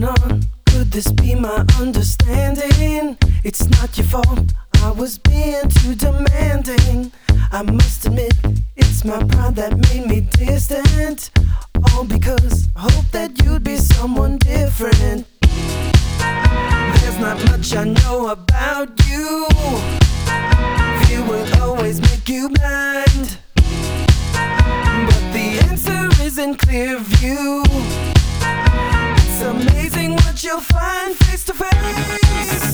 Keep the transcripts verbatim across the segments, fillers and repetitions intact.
going on? Could this be my understanding? It's not your fault, I was being too demanding. I must admit, it's my pride that made me distant. All because I hope that you'd be someone different. There's not much I know about you. Fear will always make you blind, but the answer is in clear view. It's amazing what you'll find face to face.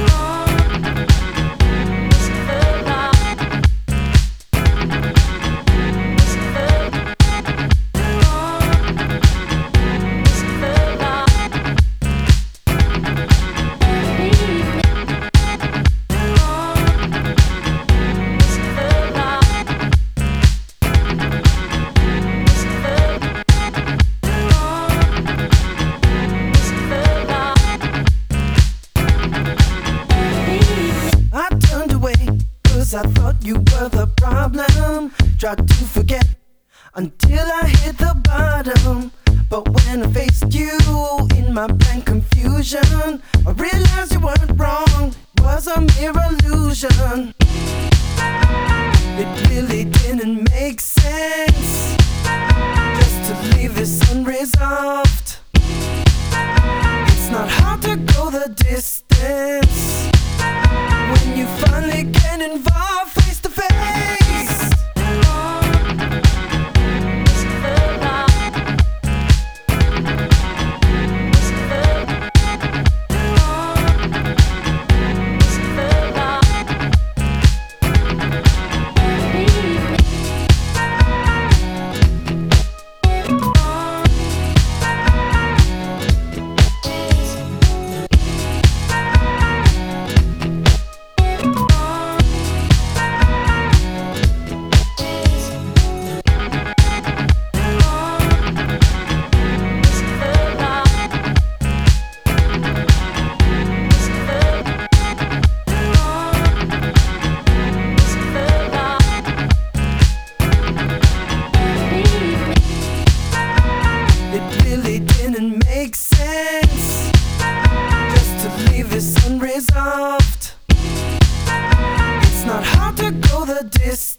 I thought you were the problem. Tried to forget until I hit the bottom. But when I faced you in my blank confusion, I realized you weren't wrong, it was a mere illusion. It really didn't make sense just to leave this unresolved. It's not hard to go the distance when you finally get involved face to face. Unresolved. It's not hard to go the distance